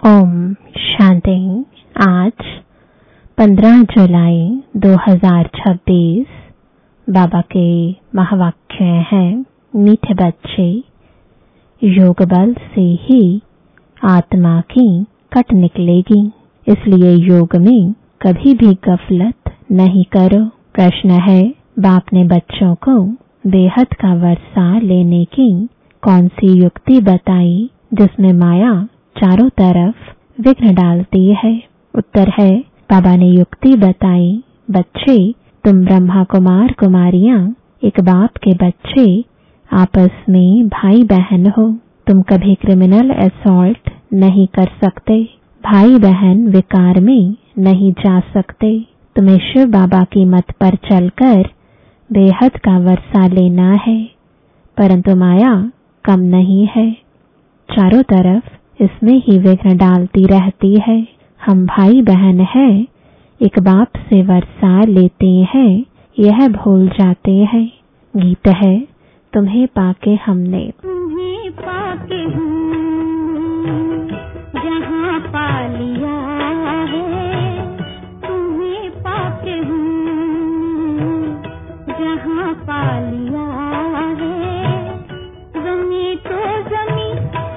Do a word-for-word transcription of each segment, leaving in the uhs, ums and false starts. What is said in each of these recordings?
ओम शांति। आज पंद्रह जुलाई दो हज़ार छब्बीस बाबा के महावाक्य हैं, मीठे बच्चे, योग बल से ही आत्मा की कट निकलेगी, इसलिए योग में कभी भी गफलत नहीं करो। प्रश्न है, बाप ने बच्चों को बेहद का वर्षा लेने की कौन सी युक्ति बताई जिसमें माया चारों तरफ विघ्न डालती है? उत्तर है, बाबा ने युक्ति बताई, बच्चे तुम ब्रह्मा कुमार कुमारियां एक बाप के बच्चे आपस में भाई बहन हो। तुम कभी क्रिमिनल असॉल्ट नहीं कर सकते, भाई बहन विकार में नहीं जा सकते। तुम्हें शिव बाबा की मत पर चलकर बेहद का वर्षा लेना है, परंतु माया कम नहीं है, चारों तरफ इसमें ही विघ्न डालती रहती है। हम भाई बहन हैं, एक बाप से वर्षा लेते हैं, यह भूल जाते हैं। गीत है, तुम्हें पाके हमने तुम्हें पाके हूँ जहाँ पा लिया है, तुम्हें पाके हूँ जहाँ पा लिया है। जमी तो जमी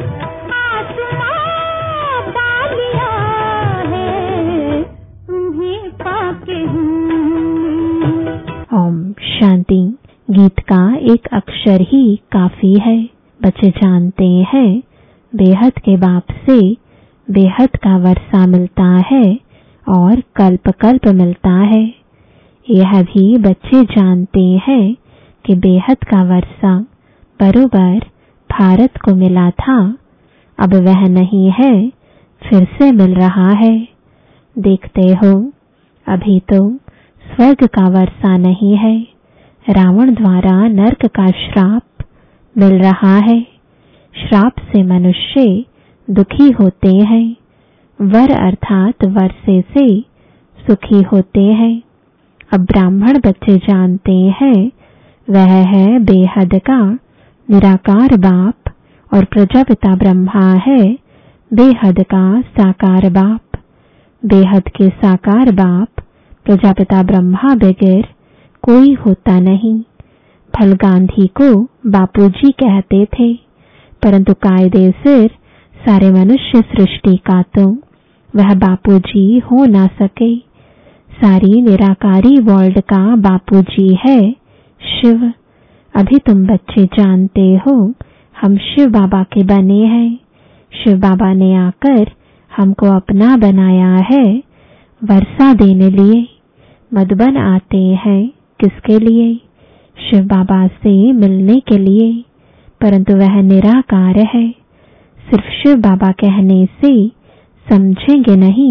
आसमां पा लिया है, तुम्हें पाके हूँ। ओम शांति। गीत का एक अक्षर ही काफी है। बच्चे जानते हैं बेहद के बाप से बेहद का वर्षा मिलता है और कल्प कल्प मिलता है। यह भी बच्चे जानते हैं कि बेहद का वर्षा बरोबर भारत को मिला था, अब वह नहीं है, फिर से मिल रहा है। देखते हो, अभी तो स्वर्ग का वर्षा नहीं है, रावण द्वारा नरक का श्राप मिल रहा है। श्राप से मनुष्य दुखी होते हैं, वर अर्थात वर्षे से सुखी होते हैं। अब ब्राह्मण बच्चे जानते हैं वह है बेहद का निराकार बाप और प्रजापिता ब्रह्मा है बेहद का साकार बाप। बेहद के साकार बाप प्रजापिता ब्रह्मा बगैर कोई होता नहीं। फल गांधी को बापूजी कहते थे, परंतु कायदे सिर सारे मनुष्य सृष्टि का तो वह बापूजी हो ना सके। सारी निराकारी वर्ल्ड का बापूजी है शिव। अभी तुम बच्चे जानते हो हम शिव बाबा के बने हैं। शिव बाबा ने आकर हमको अपना बनाया है वर्षा देने लिए। मधुबन आते हैं किसके लिए? शिव बाबा से मिलने के लिए, परंतु वह निराकार है। सिर्फ शिव बाबा कहने से समझेंगे नहीं,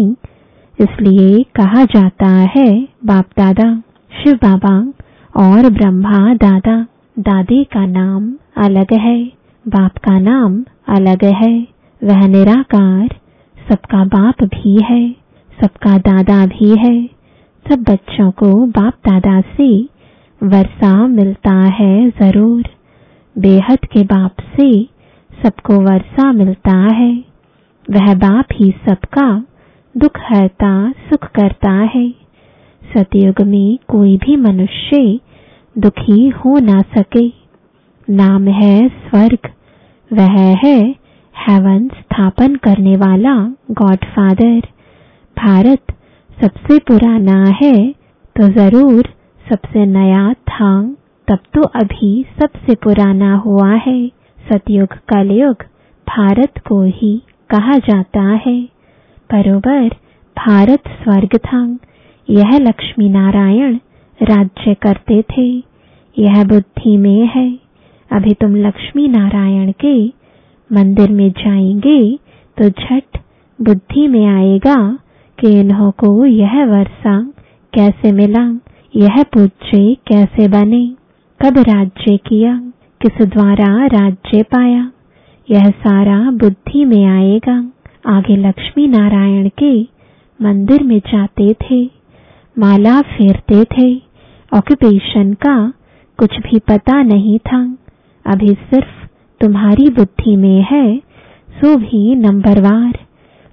इसलिए कहा जाता है बाप दादा। शिव बाबा और ब्रह्मा दादा। दादी का नाम अलग है, बाप का नाम अलग है। वह निराकार सबका बाप भी है, सबका दादा भी है। सब बच्चों को बाप दादा से वर्षा मिलता है जरूर। बेहद के बाप से सबको वर्षा मिलता है। वह बाप ही सबका दुख हरता सुख करता है। सतयुग में कोई भी मनुष्य दुखी हो ना सके। नाम है स्वर्ग, वह है हेवन स्थापन करने वाला गॉडफादर। भारत सबसे पुराना है तो जरूर सबसे नया था, तब तो अभी सबसे पुराना हुआ है। सतयुग कलयुग भारत को ही कहा जाता है। बरोबर भारत स्वर्ग था, यह लक्ष्मी नारायण राज्य करते थे। यह बुद्धि में है। अभी तुम लक्ष्मी नारायण के मंदिर में जाएंगे तो झट बुद्धि में आएगा कि इन्हों को यह वर्षा कैसे मिला, यह पूज्य कैसे बने, कब राज्य किया, किस द्वारा राज्य पाया, यह सारा बुद्धि में आएगा। आगे लक्ष्मी नारायण के मंदिर में जाते थे, माला फेरते थे, ऑक्यूपेशन का कुछ भी पता नहीं था। अभी सिर्फ तुम्हारी बुद्धि में है, सो भी नंबरवार।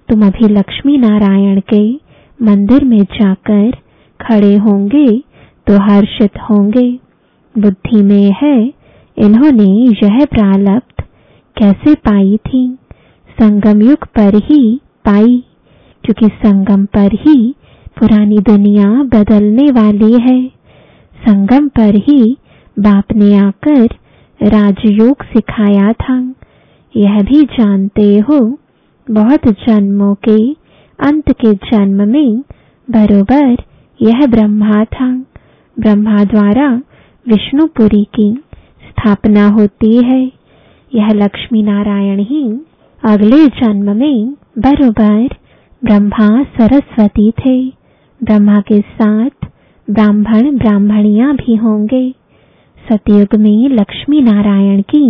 तुम अभी लक्ष्मी नारायण के मंदिर में जाकर खड़े होंगे तो हर्षित होंगे। बुद्धि में है इन्होंने यह प्रारब्ध कैसे पाई थी? संगम युग पर ही पाई, क्योंकि संगम पर ही पुरानी दुनिया बदलने वाली है। संगम पर ही बाप ने आकर राजयोग सिखाया था। यह भी जानते हो, बहुत जन्मों के अंत के जन्म में बरोबर यह ब्रह्मा था। ब्रह्मा द्वारा विष्णुपुरी की स्थापना होती है। यह लक्ष्मी नारायण ही अगले जन्म में बरोबर ब्रह्मा सरस्वती थे। ब्रह्मा के साथ ब्राह्मण ब्राह्मणियां भी होंगे। सतयुग में लक्ष्मी नारायण की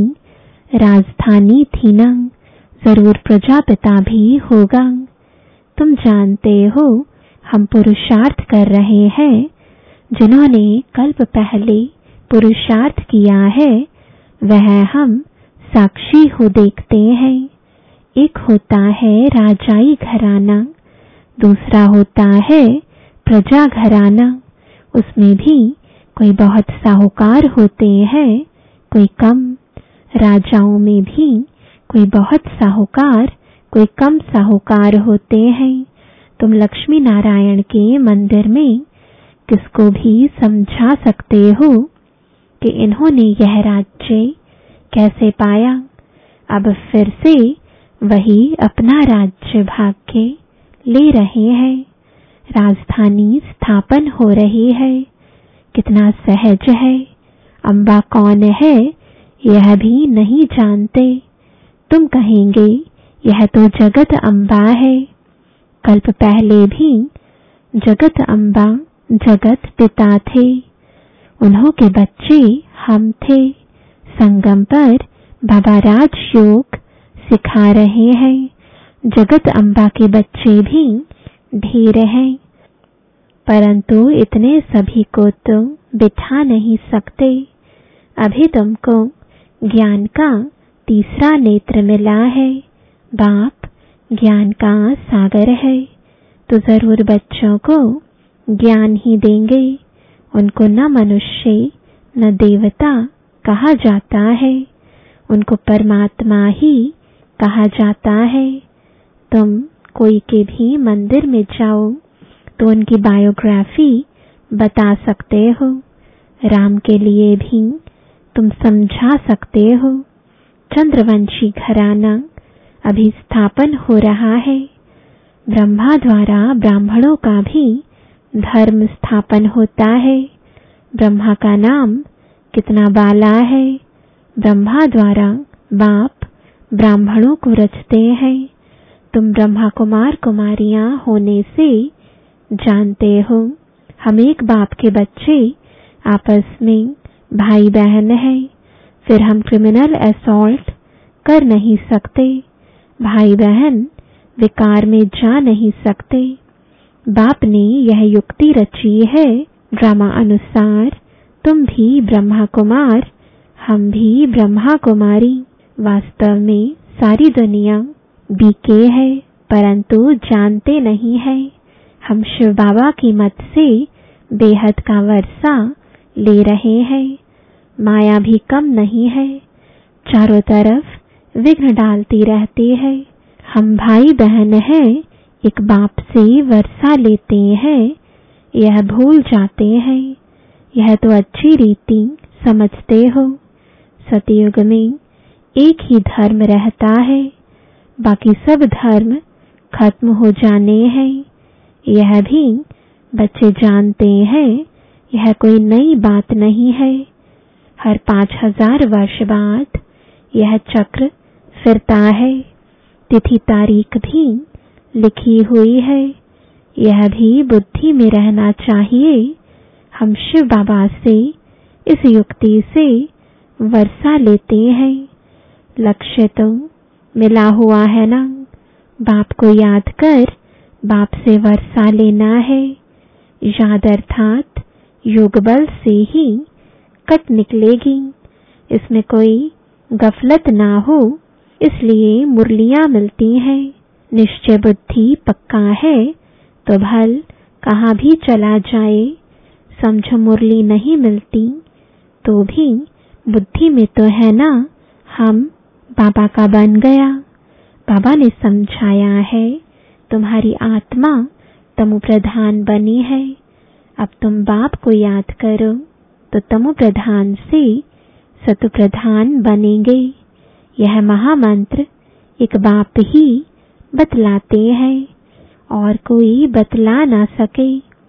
राजधानी थी ना, जरूर प्रजापिता भी होगा। तुम जानते हो हम पुरुषार्थ कर रहे हैं। जिन्होंने कल्प पहले पुरुषार्थ किया है वह हम साक्षी हो देखते हैं। एक होता है राजाई घराना, दूसरा होता है प्रजा घराना। उसमें भी कोई बहुत साहूकार होते हैं, कोई कम। राजाओं में भी कोई बहुत साहूकार, कोई कम साहूकार होते हैं। तुम लक्ष्मी नारायण के मंदिर में किसको भी समझा सकते हो कि इन्होंने यह राज्य कैसे पाया। अब फिर से वही अपना राज्य भाग के ले रहे हैं। राजधानी स्थापन हो रही है। कितना सहज है। अम्बा कौन है यह भी नहीं जानते। तुम कहेंगे यह तो जगत अम्बा है। कल्प पहले भी जगत अम्बा जगत पिता थे। उन्हों के बच्चे हम थे। संगम पर बाबा राजयोग सिखा रहे हैं। जगत अम्बा के बच्चे भी ढेर हैं, परंतु इतने सभी को तो बिठा नहीं सकते। अभी तुमको ज्ञान का तीसरा नेत्र मिला है। बाप ज्ञान का सागर है, तो जरूर बच्चों को ज्ञान ही देंगे। उनको न मनुष्य न देवता कहा जाता है, उनको परमात्मा ही कहा जाता है। तुम कोई के भी मंदिर में जाओ तो उनकी बायोग्राफी बता सकते हो। राम के लिए भी तुम समझा सकते हो। चंद्रवंशी घराना अभी स्थापन हो रहा है। ब्रह्मा द्वारा ब्राह्मणों का भी धर्म स्थापन होता है। ब्रह्मा का नाम कितना बाला है। ब्रह्मा द्वारा बाप ब्राह्मणों को रचते हैं। तुम ब्रह्मा कुमार कुमारियां होने से जानते हो हम एक बाप के बच्चे आपस में भाई बहन हैं। फिर हम क्रिमिनल असॉल्ट कर नहीं सकते। भाई बहन विकार में जा नहीं सकते। बाप ने यह युक्ति रची है ड्रामा अनुसार। तुम भी ब्रह्मा कुमार, हम भी ब्रह्मा कुमारी। वास्तव में सारी दुनिया बीके है, परंतु जानते नहीं है। हम शिव बाबा की मत से बेहद का वर्षा ले रहे हैं। माया भी कम नहीं है, चारों तरफ विघ्न डालती रहती है। हम भाई बहन हैं, एक बाप से वर्षा लेते हैं, यह भूल जाते हैं। यह तो अच्छी रीति समझते हो। सतयुग में एक ही धर्म रहता है, बाकी सब धर्म खत्म हो जाने हैं। यह भी बच्चे जानते हैं, यह कोई नई बात नहीं है। हर पांच हजार वर्ष बाद यह चक्र फिरता है। तिथि तारीख भी लिखी हुई है। यह भी बुद्धि में रहना चाहिए। हम शिव बाबा से इस युक्ति से वर्षा लेते हैं। लक्ष्य तो मिला हुआ है ना। बाप को याद कर बाप से वर्षा लेना है। याद अर्थात योग बल से ही कट निकलेगी। इसमें कोई गफलत ना हो, इसलिए मुरलियां मिलती हैं। निश्चय बुद्धि पक्का है तो भल कहाँ भी चला जाए, समझो मुरली नहीं मिलती तो भी बुद्धि में तो है ना हम बाबा का बन गया। बाबा ने समझाया है तुम्हारी आत्मा तमो प्रधान बनी है, अब तुम बाप को याद करो तो तमो प्रधान से सतो प्रधान बनेंगे। यह महामंत्र एक बाप ही बतलाते हैं और कोई बतला ना सके।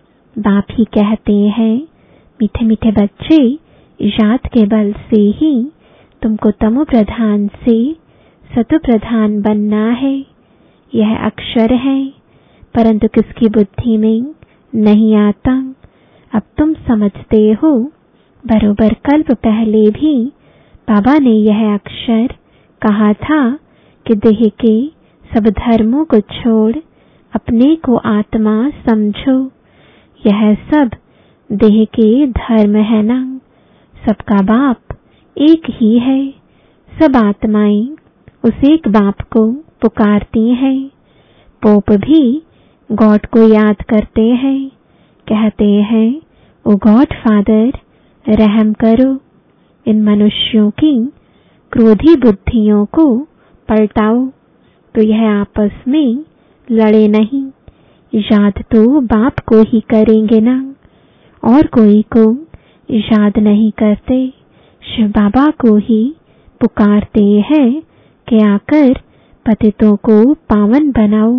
बाप ही कहते हैं मीठे मीठे बच्चे, याद के बल से ही तुमको तमो प्रधान से सतो प्रधान बनना है। यह अक्षर है परंतु किसकी बुद्धि में नहीं आता। अब तुम समझते हो, बरोबर कल्प पहले भी बाबा ने यह अक्षर कहा था कि देह के सब धर्मों को छोड़ अपने को आत्मा समझो। यह सब देह के धर्म है ना। सबका बाप एक ही है, सब आत्माएं उस एक बाप को पुकारती हैं। पोप भी गॉड को याद करते हैं, कहते हैं ओ गॉड फादर रहम करो, इन मनुष्यों की क्रोधी बुद्धियों को पलटाओ तो यह आपस में लड़े नहीं। याद तो बाप को ही करेंगे ना, और कोई को याद नहीं करते। शिव बाबा को ही पुकारते हैं कि आकर पतितों को पावन बनाओ।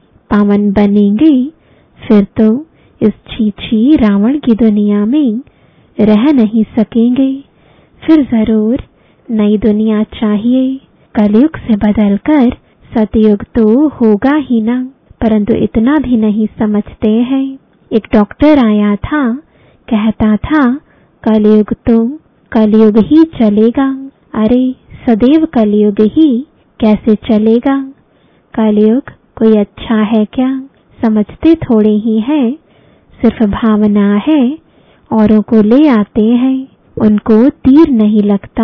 पावन बनेंगे फिर तो इस छीछी रावण की दुनिया में रह नहीं सकेंगे। फिर जरूर नई दुनिया चाहिए। कलयुग से बदलकर सतयुग तो होगा ही ना, परंतु इतना भी नहीं समझते हैं। एक डॉक्टर आया था, कहता था कलयुग तो कलयुग ही चलेगा। अरे सदैव कलयुग ही कैसे चलेगा? कलयुग कोई अच्छा है क्या? समझते थोड़े ही है, सिर्फ भावना है। औरों को ले आते हैं, उनको तीर नहीं लगता,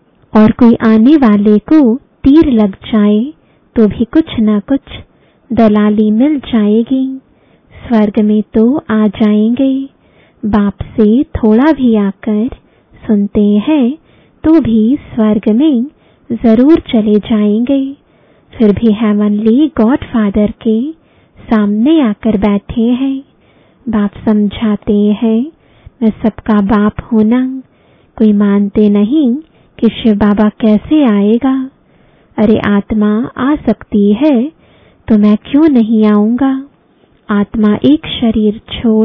और कोई आने वाले को तीर लग जाए तो भी कुछ न कुछ दलाली मिल जाएगी। स्वर्ग में तो आ जाएंगे, बाप से थोड़ा भी आकर सुनते हैं तो भी स्वर्ग में जरूर चले जाएंगे। फिर भी हेवनली गॉड फादर के सामने आकर बैठे हैं। बाप समझाते हैं मैं सबका बाप हूं ना। कोई मानते नहीं कि शिव बाबा कैसे आएगा। अरे आत्मा आ सकती है तो मैं क्यों नहीं आऊंगा? आत्मा एक शरीर छोड़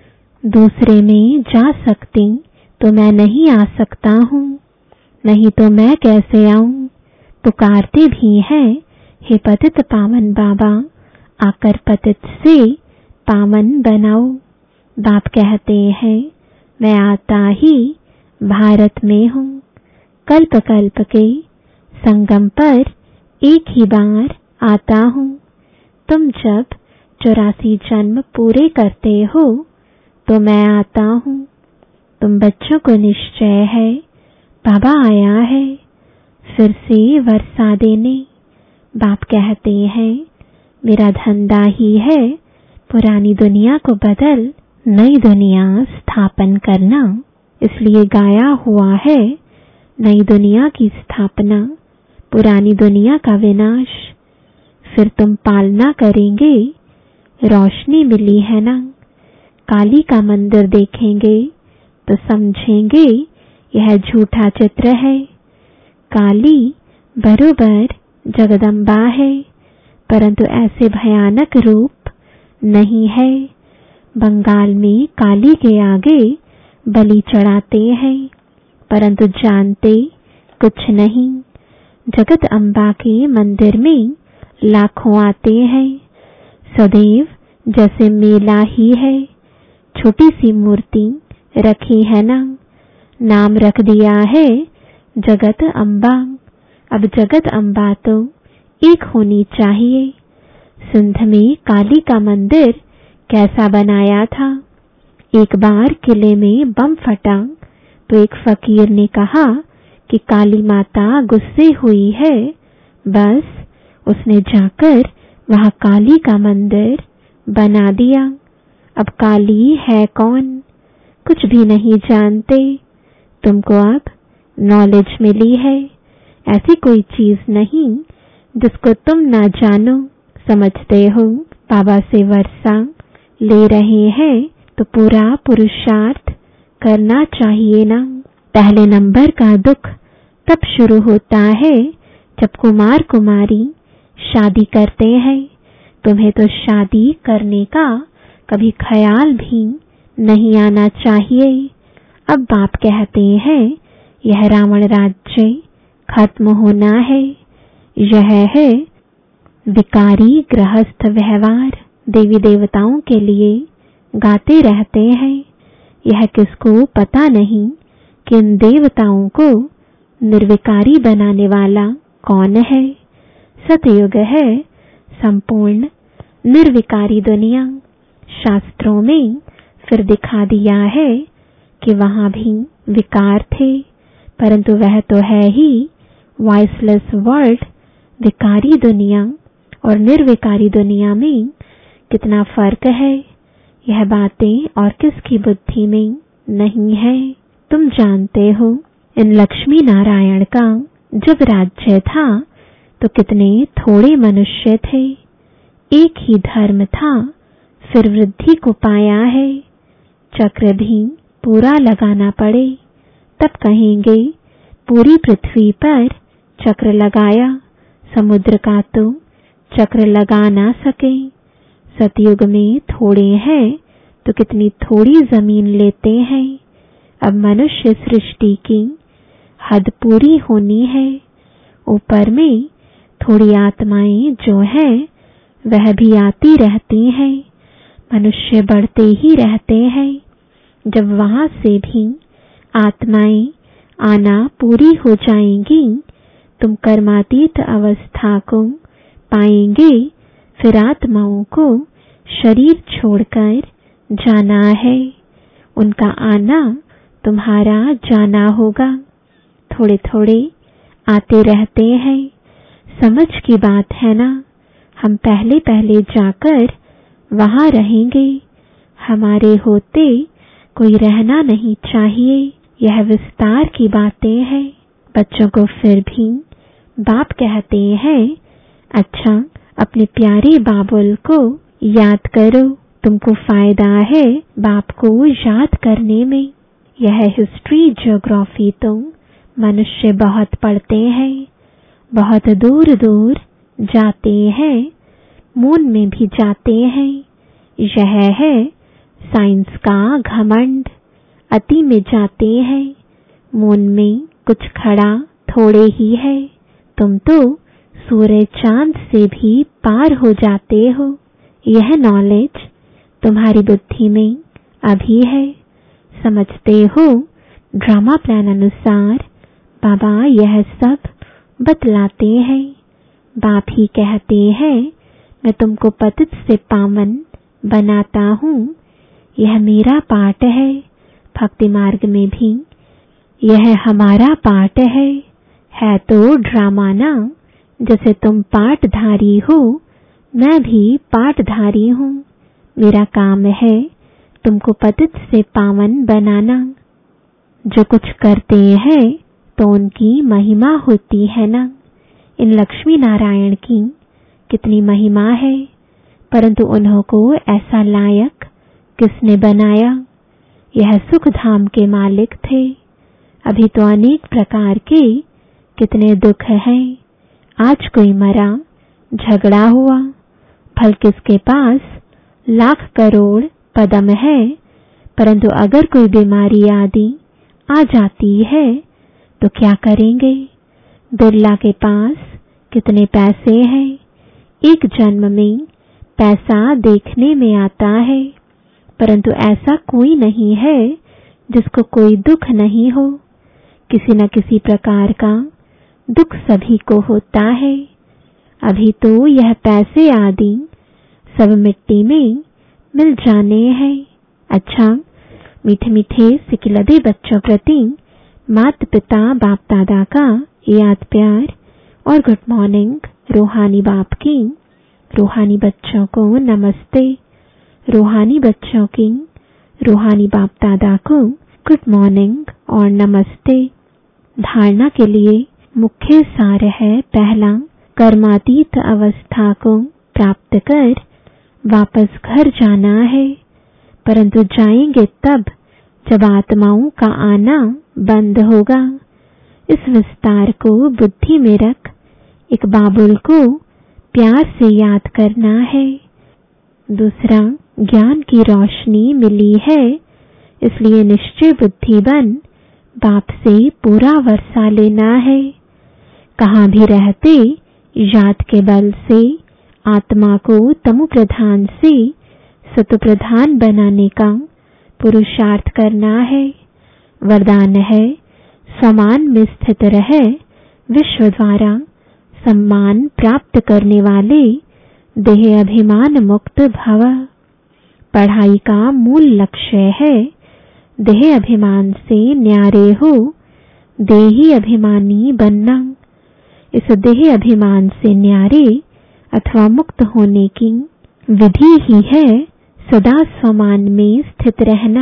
दूसरे में जा सकती तो मैं नहीं आ सकता हूँ। नहीं तो मैं कैसे आऊं? पुकारते भी हैं हे पतित पावन बाबा, आकर पतित से पावन बनाओ। बाप कहते हैं मैं आता ही भारत में हूँ। कल्प कल्प के संगम पर एक ही बार आता हूँ। तुम जब चौरासी जन्म पूरे करते हो तो मैं आता हूँ। तुम बच्चों को निश्चय है बाबा आया है फिर से वर्षा देने। बाप कहते हैं मेरा धंधा ही है पुरानी दुनिया को बदल नई दुनिया स्थापन करना। इसलिए गाया हुआ है नई दुनिया की स्थापना, पुरानी दुनिया का विनाश। फिर तुम पालना करेंगे, रोशनी मिली है ना। काली का मंदिर देखेंगे तो समझेंगे यह झूठा चित्र है। काली बरोबर जगदम्बा है, परंतु ऐसे भयानक रूप नहीं है। बंगाल में काली के आगे बलि चढ़ाते हैं, परंतु जानते कुछ नहीं। जगत अम्बा के मंदिर में लाखों आते हैं, सदैव जैसे मेला ही है। छोटी सी मूर्ति रखी है ना, नाम रख दिया है जगत अम्बा। अब जगत अम्बा तो एक होनी चाहिए। सिंध में काली का मंदिर कैसा बनाया था? एक बार किले में बम फटा तो एक फकीर ने कहा कि काली माता गुस्से हुई है। बस उसने जाकर वहां काली का मंदिर बना दिया। अब काली है कौन, कुछ भी नहीं जानते। तुमको अब नॉलेज मिली है। ऐसी कोई चीज नहीं जिसको तुम ना जानो। समझते हो बाबा से वर्षा ले रहे हैं तो पूरा पुरुषार्थ करना चाहिए ना। पहले नंबर का दुख तब शुरू होता है जब कुमार कुमारी शादी करते हैं। तुम्हें तो शादी करने का कभी ख्याल भी नहीं आना चाहिए। अब बाप कहते हैं यह रावण राज्य खत्म होना है। यह है विकारी गृहस्थ व्यवहार। देवी देवताओं के लिए गाते रहते हैं। यह किसको पता नहीं कि इन देवताओं को निर्विकारी बनाने वाला कौन है। सतयुग है संपूर्ण निर्विकारी दुनिया। शास्त्रों में फिर दिखा दिया है कि वहां भी विकार थे, परंतु वह तो है ही वॉइसलेस वर्ल्ड। विकारी दुनिया और निर्विकारी दुनिया में कितना फर्क है, यह बातें और किसकी बुद्धि में नहीं है। तुम जानते हो इन लक्ष्मी नारायण का जब राज्य था तो कितने थोड़े मनुष्य थे। एक ही धर्म था, फिर वृद्धि को पाया है। चक्र भी पूरा लगाना पड़े तब कहेंगे पूरी पृथ्वी पर चक्र लगाया। समुद्र का तो चक्र लगा ना सके। सतयुग में थोड़े हैं तो कितनी थोड़ी जमीन लेते हैं। अब मनुष्य सृष्टि की हद पूरी होनी है। ऊपर में थोड़ी आत्माएं जो हैं वह भी आती रहती हैं। मनुष्य बढ़ते ही रहते हैं। जब वहां से भी आत्माएं आना पूरी हो जाएंगी तुम कर्मातीत अवस्था को पाएंगे। फिर आत्माओं को शरीर छोड़कर जाना है। उनका आना तुम्हारा जाना होगा। थोड़े थोड़े आते रहते हैं। समझ की बात है ना। हम पहले पहले जाकर वहां रहेंगे। हमारे होते कोई रहना नहीं चाहिए। यह विस्तार की बातें हैं। बच्चों को फिर भी बाप कहते हैं अच्छा अपने प्यारे बाबुल को याद करो। तुमको फायदा है बाप को याद करने में। यह हिस्ट्री ज्योग्राफी तो मनुष्य बहुत पढ़ते हैं, बहुत दूर दूर जाते हैं, मून में भी जाते हैं। यह है साइंस का घमंड। अति में जाते हैं। मून में कुछ खड़ा थोड़े ही है। तुम तो सूर्य चांद से भी पार हो जाते हो। यह नॉलेज तुम्हारी बुद्धि में अभी है। समझते हो ड्रामा प्लान अनुसार बाबा यह सब बतलाते हैं। बाप ही कहते हैं मैं तुमको पतित से पावन बनाता हूँ। यह मेरा पाठ है। भक्ति मार्ग में भी यह हमारा पाठ है। है तो ड्रामा ना। जैसे तुम पाठधारी हो मैं भी पाठधारी हूँ। मेरा काम है तुमको पतित से पावन बनाना। जो कुछ करते हैं तो उनकी महिमा होती है ना। इन लक्ष्मी नारायण की कितनी महिमा है, परंतु उन्हों को ऐसा लायक किसने बनाया। यह सुख धाम के मालिक थे। अभी तो अनेक प्रकार के कितने दुख हैं। आज कोई मरा, झगड़ा हुआ, फल किसके पास लाख करोड़ पदम है, परंतु अगर कोई बीमारी आदि आ जाती है तो क्या करेंगे। बिरला के पास कितने पैसे हैं। एक जन्म में पैसा देखने में आता है, परंतु ऐसा कोई नहीं है जिसको कोई दुख नहीं हो। किसी न किसी प्रकार का दुख सभी को होता है। अभी तो यह पैसे आदि सब मिट्टी में मिल जाने हैं। अच्छा, मीठे मीठे सिकिलदे बच्चों प्रति माता पिता बाप दादा का याद प्यार और गुड मॉर्निंग रूहानी बाप की रूहानी बच्चों को नमस्ते। रूहानी बच्चों की रूहानी बाप दादा को गुड मॉर्निंग और नमस्ते। धारणा के लिए मुख्य सार है, पहला, कर्मातीत अवस्था को प्राप्त कर वापस घर जाना है, परंतु जाएंगे तब जब आत्माओं का आना बंद होगा। इस विस्तार को बुद्धि में रख एक बाबुल को प्यार से याद करना है। दूसरा, ज्ञान की रोशनी मिली है, इसलिए निश्चय बुद्धि बन बाप से पूरा वर्षा लेना है। कहाँ भी रहते याद के बल से आत्मा को तमो प्रधान से सतो प्रधान बनाने का पुरुषार्थ करना है। वरदान है, समान में स्थित रहे विश्व द्वारा सम्मान प्राप्त करने वाले देह अभिमान मुक्त भव। पढ़ाई का मूल लक्ष्य है देह अभिमान से न्यारे हो देही अभिमानी बनना। इस देह अभिमान से न्यारे अथवा मुक्त होने की विधि ही है सदा स्वमान में स्थित रहना।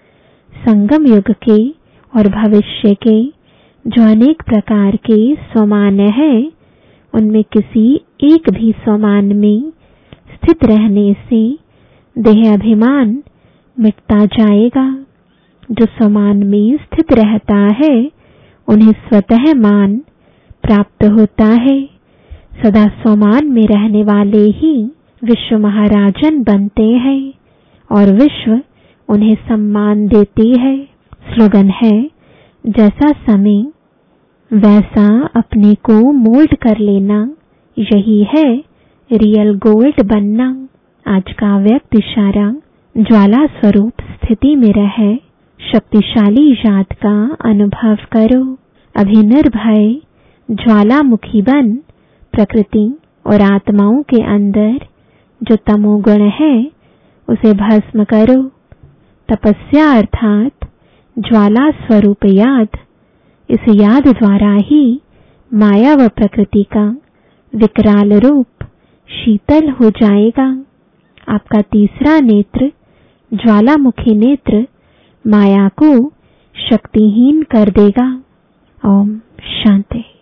संगम युग के और भविष्य के जो अनेक प्रकार के स्वमान है, उनमें किसी एक भी स्वमान में स्थित रहने से देह अभिमान मिटता जाएगा। जो स्वमान में स्थित रहता है उन्हें स्वतः मान प्राप्त होता है। सदा स्वमान में रहने वाले ही विश्व महाराजन बनते हैं और विश्व उन्हें सम्मान देती है। स्लोगन है, जैसा समय वैसा अपने को मोल्ड कर लेना, यही है रियल गोल्ड बनना। आज का व्यक्त इशारा, ज्वाला स्वरूप स्थिति में रहे शक्तिशाली याद का अनुभव करो। अभी निर्भय ज्वालामुखी बन प्रकृति और आत्माओं के अंदर जो तमोगुण है उसे भस्म करो। तपस्या अर्थात ज्वाला स्वरूप याद, इस याद द्वारा ही माया व प्रकृति का विकराल रूप शीतल हो जाएगा। आपका तीसरा नेत्र, ज्वालामुखी नेत्र, माया को शक्तिहीन कर देगा। ओम शांति।